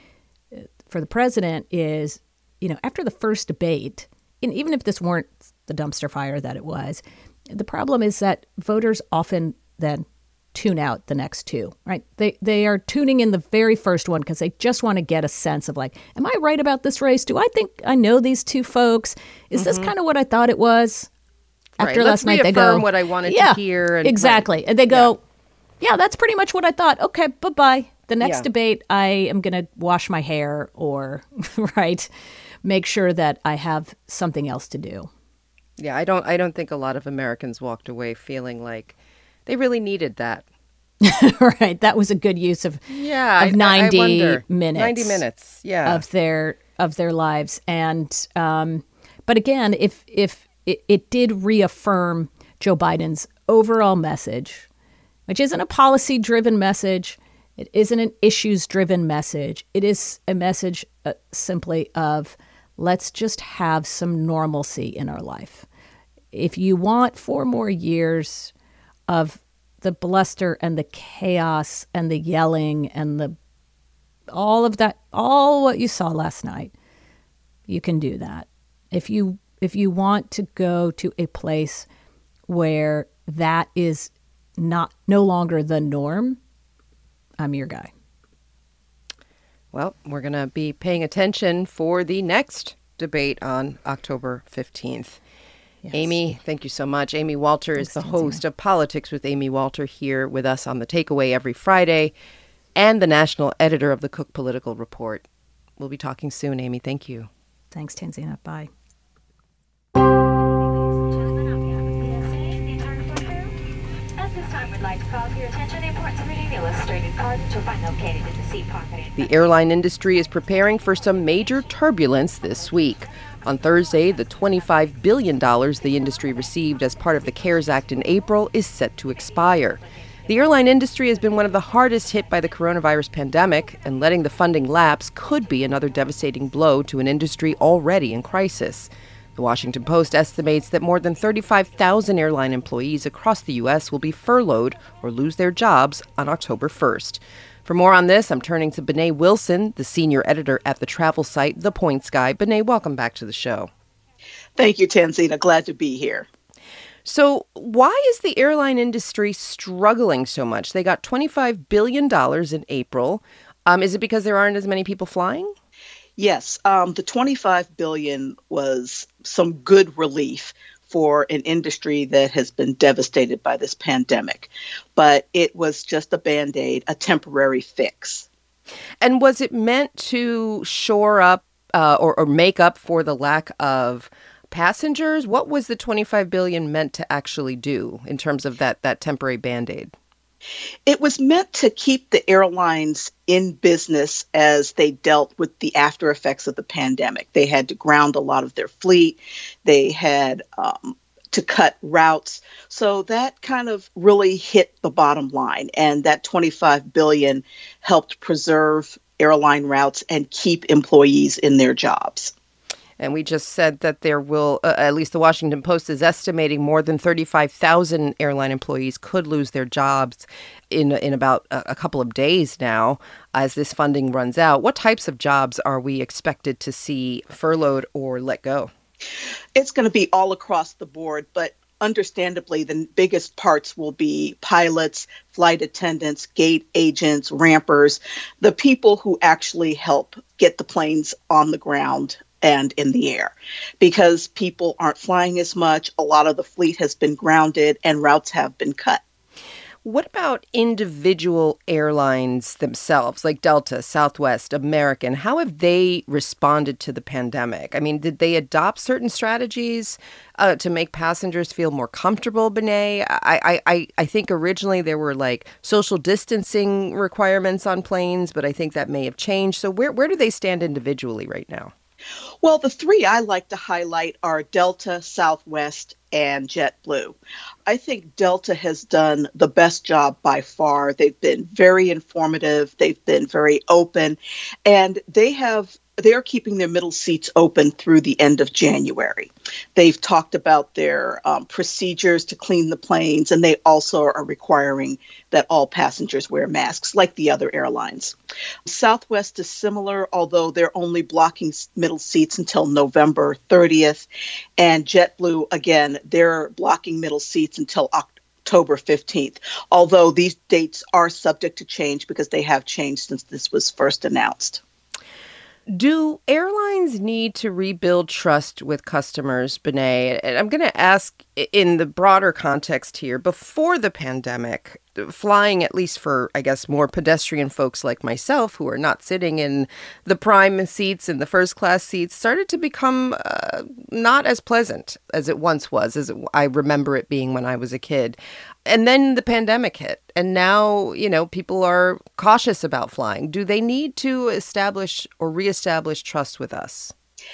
for the president is, you know, after the first debate, and even if this weren't the dumpster fire that it was, the problem is that voters often then tune out the next two, right? They they are tuning in the very first one because they just want to get a sense of like, am I right about this race? Do I think I know these two folks? Is mm-hmm. this kind of what I thought it was? After right. last Let's night, they go, what I wanted yeah, to hear. And exactly. right. And they go, yeah. yeah, that's pretty much what I thought. Okay, bye-bye. The next yeah. debate, I am going to wash my hair or, right, make sure that I have something else to do. Yeah, I don't I don't think a lot of Americans walked away feeling like they really needed that. Right. That was a good use of, yeah, of ninety I, I wonder. minutes. ninety minutes, yeah. Of their of their lives. And um, but again, if if it, it did reaffirm Joe Biden's overall message, which isn't a policy driven message, it isn't an issues driven message. It is a message uh, simply of let's just have some normalcy in our life. If you want four more years of the bluster and the chaos and the yelling and the all of that, all what you saw last night, you can do that. If you if you want to go to a place where that is not no longer the norm, I'm your guy. Well, we're going to be paying attention for the next debate on October fifteenth. Yes. Amy, thank you so much. Amy Walter Thanks, is the host Tanzania. of Politics with Amy Walter here with us on The Takeaway every Friday and the national editor of the Cook Political Report. We'll be talking soon, Amy. Thank you. Thanks, Tanzania. Bye. The airline industry is preparing for some major turbulence this week. On Thursday, the twenty-five billion dollars the industry received as part of the CARES Act in April is set to expire. The airline industry has been one of the hardest hit by the coronavirus pandemic, and letting the funding lapse could be another devastating blow to an industry already in crisis. The Washington Post estimates that more than thirty-five thousand airline employees across the U S will be furloughed or lose their jobs on October first. For more on this, I'm turning to Bené Wilson, the senior editor at the travel site The Points Guy. Bené, welcome back to the show. Thank you, Tanzina. Glad to be here. So why is the airline industry struggling so much? They got twenty-five billion dollars in April. Um, is it because there aren't as many people flying? Yes. Um, the twenty-five billion dollars was some good relief for an industry that has been devastated by this pandemic. But it was just a Band-Aid, a temporary fix. And was it meant to shore up uh, or, or make up for the lack of passengers? What was the twenty-five billion dollars meant to actually do in terms of that, that temporary Band-Aid? It was meant to keep the airlines in business as they dealt with the after effects of the pandemic. They had to ground a lot of their fleet. They had um, to cut routes. So that kind of really hit the bottom line. And that twenty-five billion dollars helped preserve airline routes and keep employees in their jobs. And we just said that there will, uh, at least the Washington Post is estimating more than thirty-five thousand airline employees could lose their jobs in in about a, a couple of days now as this funding runs out. What types of jobs are we expected to see furloughed or let go? It's going to be all across the board, but understandably, the biggest parts will be pilots, flight attendants, gate agents, rampers, the people who actually help get the planes on the ground and in the air, because people aren't flying as much. A lot of the fleet has been grounded and routes have been cut. What about individual airlines themselves, like Delta, Southwest, American? How have they responded to the pandemic? I mean, did they adopt certain strategies uh, to make passengers feel more comfortable, Benet? I, I, I think originally there were like social distancing requirements on planes, but I think that may have changed. So where, where do they stand individually right now? Well, the three I like to highlight are Delta, Southwest, and JetBlue. I think Delta has done the best job by far. They've been very informative. They've been very open, and they have they're keeping their middle seats open through the end of January. They've talked about their um, procedures to clean the planes, and they also are requiring that all passengers wear masks, like the other airlines. Southwest is similar, although they're only blocking middle seats until November thirtieth. And JetBlue, again, they're blocking middle seats until October fifteenth, although these dates are subject to change because they have changed since this was first announced. Do airlines need to rebuild trust with customers, Benet? And I'm going to ask in the broader context here, before the pandemic, flying, at least for, I guess, more pedestrian folks like myself who are not sitting in the prime seats and the first class seats, started to become uh, not as pleasant as it once was, as it, I remember it being when I was a kid. And then the pandemic hit, and now, you know, people are cautious about flying. Do they need to establish or reestablish trust with us?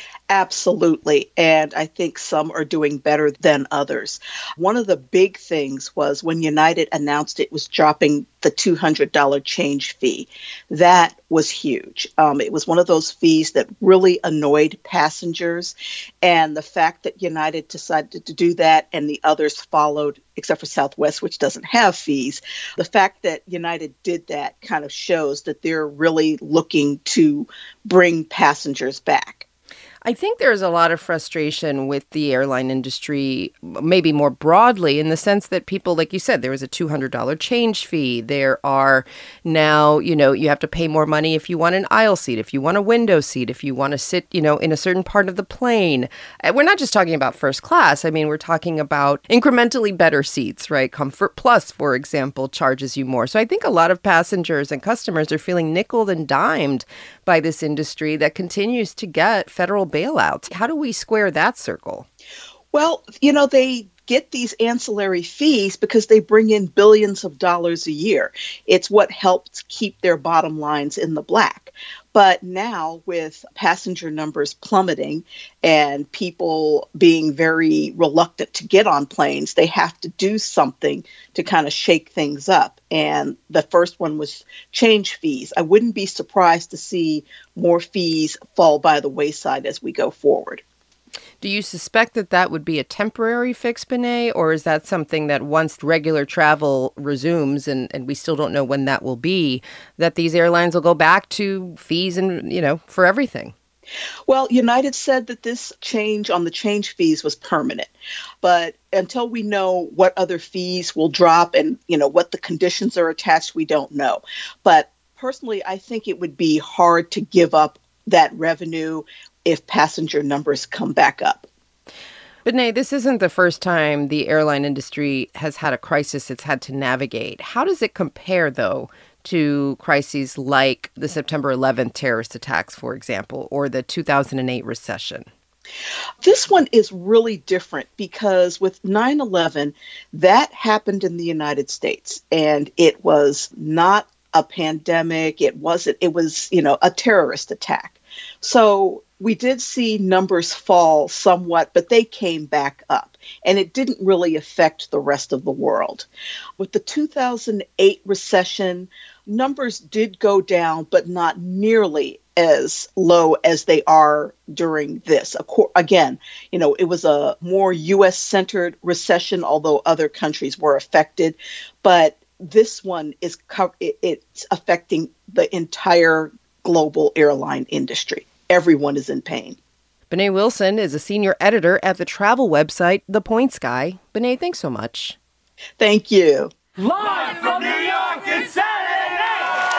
Absolutely. And I think some are doing better than others. One of the big things was when United announced it was dropping the two hundred dollars change fee. That was huge. Um, it was one of those fees that really annoyed passengers. And the fact that United decided to do that and the others followed, except for Southwest, which doesn't have fees, the fact that United did that kind of shows that they're really looking to bring passengers back. I think there's a lot of frustration with the airline industry, maybe more broadly, in the sense that people, like you said, there was a two hundred dollars change fee. There are now, you know, you have to pay more money if you want an aisle seat, if you want a window seat, if you want to sit, you know, in a certain part of the plane. We're not just talking about first class. I mean, we're talking about incrementally better seats, right? Comfort Plus, for example, charges you more. So I think a lot of passengers and customers are feeling nickeled and dimed by this industry that continues to get federal bailouts. How do we square that circle? Well, you know, they get these ancillary fees because they bring in billions of dollars a year. It's what helps keep their bottom lines in the black. But now with passenger numbers plummeting and people being very reluctant to get on planes, they have to do something to kind of shake things up. And the first one was change fees. I wouldn't be surprised to see more fees fall by the wayside as we go forward. Do you suspect that that would be a temporary fix, Benet, or is that something that once regular travel resumes, and, and we still don't know when that will be, that these airlines will go back to fees and, you know, for everything? Well, United said that this change on the change fees was permanent. But until we know what other fees will drop and, you know, what the conditions are attached, we don't know. But personally, I think it would be hard to give up that revenue if passenger numbers come back up. Benet, this isn't the first time the airline industry has had a crisis it's had to navigate. How does it compare, though, to crises like the September eleventh terrorist attacks, for example, or the two thousand eight recession? This one is really different because with nine eleven, that happened in the United States, and it was not a pandemic. It wasn't, it was, you know, a terrorist attack. So we did see numbers fall somewhat, but they came back up, and it didn't really affect the rest of the world. With the two thousand eight recession, numbers did go down, but not nearly as low as they are during this. Again, you know, it was a more U S centered recession, although other countries were affected. But this one is it's affecting the entire global airline industry. Everyone is in pain. Bené Wilson is a senior editor at the travel website The Points Guy. Bené, thanks so much. Thank you. Live from New York, it's Saturday night!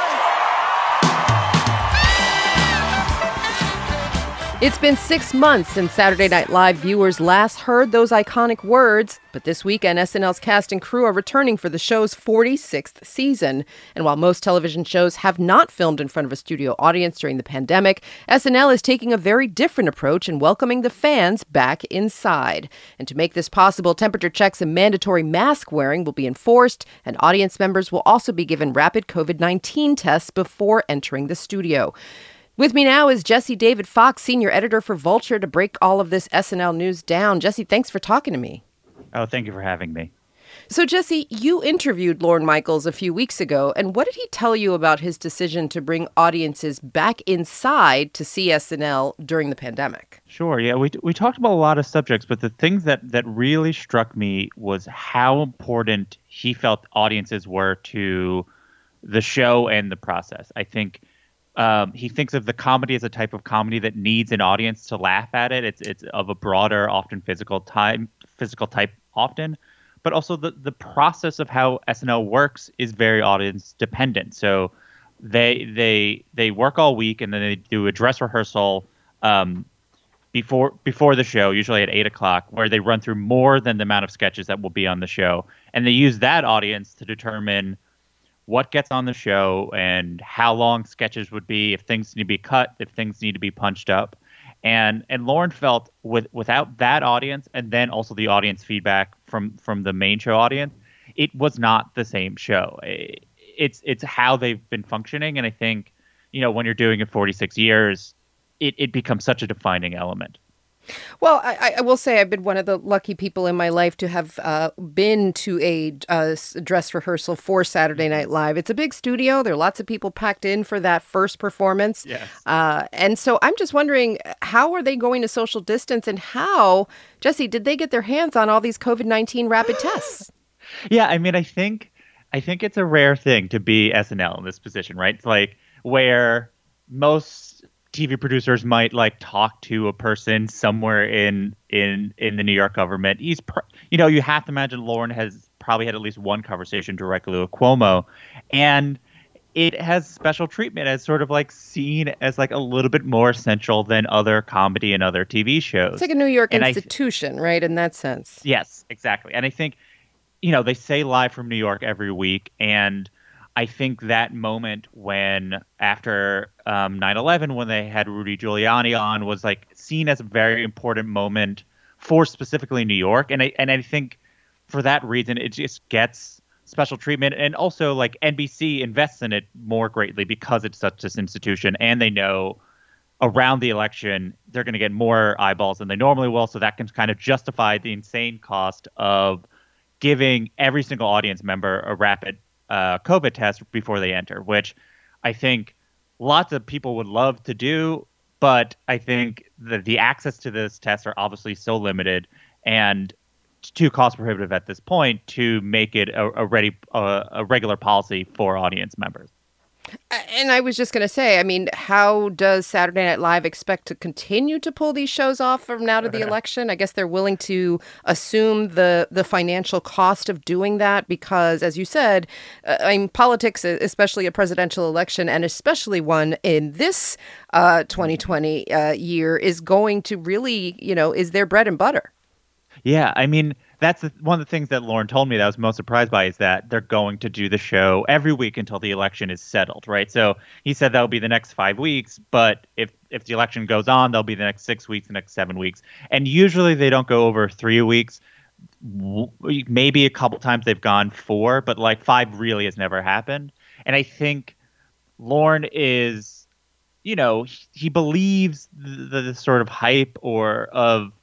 It's been six months since Saturday Night Live viewers last heard those iconic words, but this weekend S N L's cast and crew are returning for the show's forty-sixth season. And while most television shows have not filmed in front of a studio audience during the pandemic, S N L is taking a very different approach in welcoming the fans back inside. And to make this possible, temperature checks and mandatory mask wearing will be enforced, and audience members will also be given rapid covid nineteen tests before entering the studio. With me now is Jesse David Fox, senior editor for Vulture, to break all of this S N L news down. Jesse, thanks for talking to me. Oh, thank you for having me. So, Jesse, you interviewed Lorne Michaels a few weeks ago, and what did he tell you about his decision to bring audiences back inside to see S N L during the pandemic? Sure, yeah, we we talked about a lot of subjects, but the things that, that really struck me was how important he felt audiences were to the show and the process. I think Um, he thinks of the comedy as a type of comedy that needs an audience to laugh at it. It's it's of a broader, often physical time, physical type, often, but also the the process of how S N L works is very audience dependent. So they they they work all week and then they do a dress rehearsal um, before before the show, usually at eight o'clock, where they run through more than the amount of sketches that will be on the show, and they use that audience to determine what gets on the show and how long sketches would be, if things need to be cut, if things need to be punched up. And and Lorne felt with without that audience and then also the audience feedback from from the main show audience, it was not the same show. It, it's it's how they've been functioning. And I think, you know, when you're doing it forty-six years, it, it becomes such a defining element. Well, I, I will say I've been one of the lucky people in my life to have uh, been to a uh, dress rehearsal for Saturday Night Live. It's a big studio. There are lots of people packed in for that first performance. Yes. Uh, and so I'm just wondering, how are they going to social distance, and how, Jesse, did they get their hands on all these covid nineteen rapid tests? Yeah, I mean, I think I think it's a rare thing to be S N L in this position, right? It's like where most T V producers might like talk to a person somewhere in in in the New York government. He's, pr- you know, you have to imagine Lorne has probably had at least one conversation directly with Cuomo, and it has special treatment as sort of like seen as like a little bit more essential than other comedy and other T V shows. It's like a New York and institution, th- right? In that sense. Yes, exactly. And I think, you know, they say live from New York every week, and I think that moment when after um, nine eleven, when they had Rudy Giuliani on, was like seen as a very important moment for specifically New York. And I, and I think for that reason, it just gets special treatment. And also like N B C invests in it more greatly because it's such this institution. And they know around the election, they're going to get more eyeballs than they normally will. So that can kind of justify the insane cost of giving every single audience member a rapid Uh, COVID test before they enter, which I think lots of people would love to do, but I think that the access to this test are obviously so limited and too cost prohibitive at this point to make it a, a ready uh, a regular policy for audience members. And I was just going to say, I mean, how does Saturday Night Live expect to continue to pull these shows off from now to the election? I guess they're willing to assume the the financial cost of doing that because, as you said, uh, I mean, politics, especially a presidential election and especially one in this uh, twenty twenty uh, year, is going to really, you know, is their bread and butter. Yeah, I mean, that's the, one of the things that Lorne told me that I was most surprised by is that they're going to do the show every week until the election is settled, right? So he said that'll be the next five weeks, but if if the election goes on, they'll be the next six weeks, the next seven weeks. And usually they don't go over three weeks. Maybe a couple times they've gone four, but like five really has never happened. And I think Lorne is, you know, he, he believes the, the sort of hype or of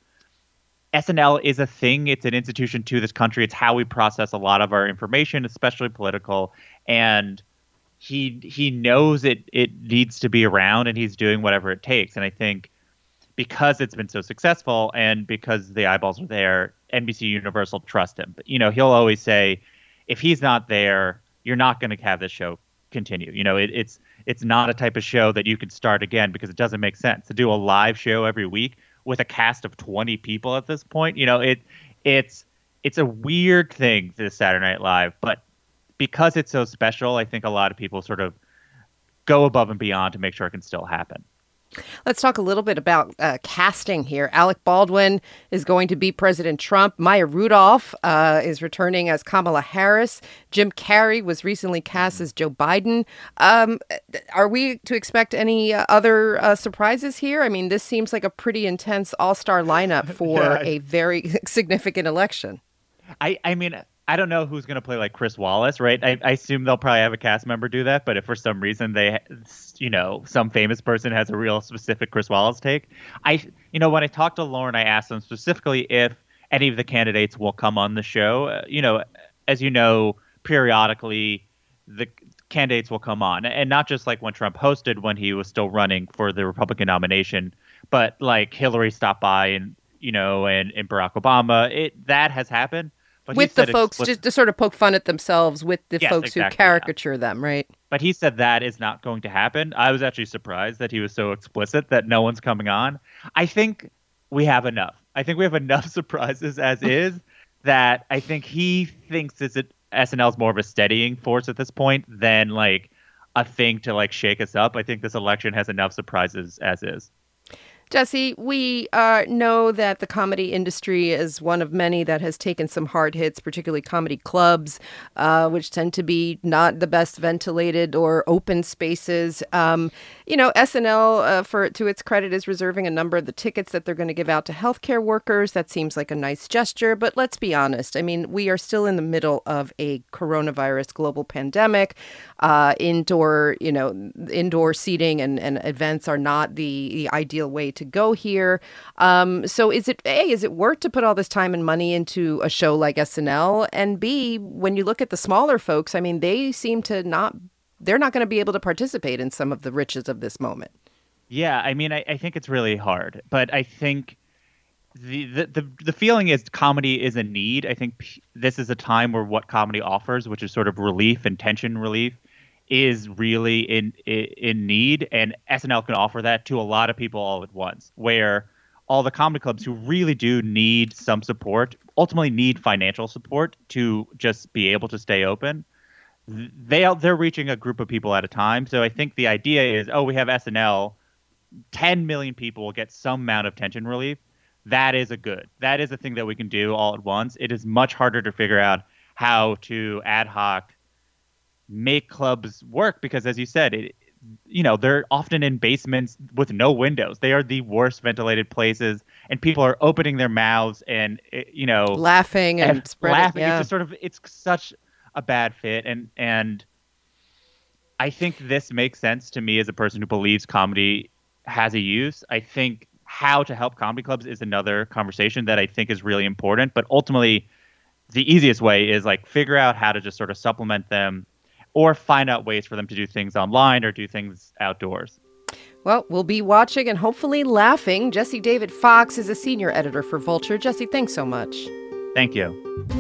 S N L is a thing. It's an institution to this country. It's how we process a lot of our information, especially political. And he he knows it it needs to be around, and he's doing whatever it takes. And I think because it's been so successful and because the eyeballs are there, N B C Universal trust him. But, you know, he'll always say, if he's not there, you're not going to have this show continue. You know, it, it's it's not a type of show that you can start again because it doesn't make sense to do a live show every week with a cast of twenty people at this point. You know, it it's it's a weird thing, this Saturday Night Live, but because it's so special, I think a lot of people sort of go above and beyond to make sure it can still happen. Let's talk a little bit about uh, casting here. Alec Baldwin is going to be President Trump. Maya Rudolph uh, is returning as Kamala Harris. Jim Carrey was recently cast as Joe Biden. Um, are we to expect any uh, other uh, surprises here? I mean, this seems like a pretty intense all-star lineup for yeah. a very significant election. I, I mean... I don't know who's going to play like Chris Wallace, right? I, I assume they'll probably have a cast member do that. But if for some reason they, you know, some famous person has a real specific Chris Wallace take, I, you know, when I talked to Lauren, I asked them specifically if any of the candidates will come on the show. Uh, you know, as you know, periodically the candidates will come on, and not just like when Trump hosted when he was still running for the Republican nomination, but like Hillary stopped by and, you know, and, and Barack Obama. It that has happened. But with the folks, explicit- just to sort of poke fun at themselves with the yes, folks exactly, who caricature yeah. them, right? But he said that is not going to happen. I was actually surprised that he was so explicit that no one's coming on. I think we have enough. I think we have enough surprises as is that I think he thinks is it S N L is more of a steadying force at this point than like a thing to like shake us up. I think this election has enough surprises as is. Jesse, we uh, know that the comedy industry is one of many that has taken some hard hits, particularly comedy clubs, uh, which tend to be not the best ventilated or open spaces. Um, you know, S N L, uh, for to its credit, is reserving a number of the tickets that they're going to give out to healthcare workers. That seems like a nice gesture, but let's be honest. I mean, we are still in the middle of a coronavirus global pandemic. Uh, indoor, you know, indoor seating and, and events are not the, the ideal way to go here. Um, so is it, A, is it worth to put all this time and money into a show like S N L? And B, when you look at the smaller folks, I mean, they seem to not, they're not going to be able to participate in some of the riches of this moment. Yeah, I mean, I, I think it's really hard, but I think the, the, the, the feeling is comedy is a need. I think p- this is a time where what comedy offers, which is sort of relief and tension relief, is really in, in in need, and S N L can offer that to a lot of people all at once, where all the comedy clubs who really do need some support, ultimately need financial support to just be able to stay open, they, they're reaching a group of people at a time. So I think the idea is, oh, we have S N L, ten million people will get some amount of tension relief. That is a good. That is a thing that we can do all at once. It is much harder to figure out how to ad hoc make clubs work because, as you said, it, you know, they're often in basements with no windows. They are the worst ventilated places, and people are opening their mouths and, you know, laughing and, and spreading, laughing. Yeah. It's just sort of, it's such a bad fit. And, and I think this makes sense to me as a person who believes comedy has a use. I think how to help comedy clubs is another conversation that I think is really important. But ultimately, the easiest way is like figure out how to just sort of supplement them, or find out ways for them to do things online or do things outdoors. Well, we'll be watching and hopefully laughing. Jesse David Fox is a senior editor for Vulture. Jesse, thanks so much. Thank you.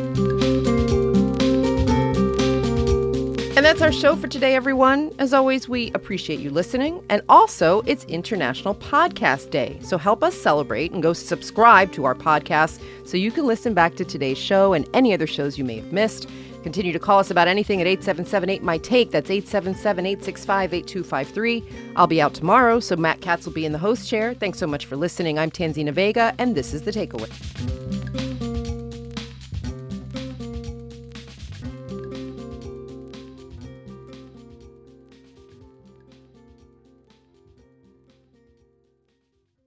And that's our show for today, everyone. As always, we appreciate you listening. And also, it's International Podcast Day. So help us celebrate and go subscribe to our podcast so you can listen back to today's show and any other shows you may have missed. Continue to call us about anything at eight seven seven eight, M Y, TAKE. That's eight seven seven, eight six five, eight two five three. I'll be out tomorrow, so Matt Katz will be in the host chair. Thanks so much for listening. I'm Tanzina Vega, and this is The Takeaway.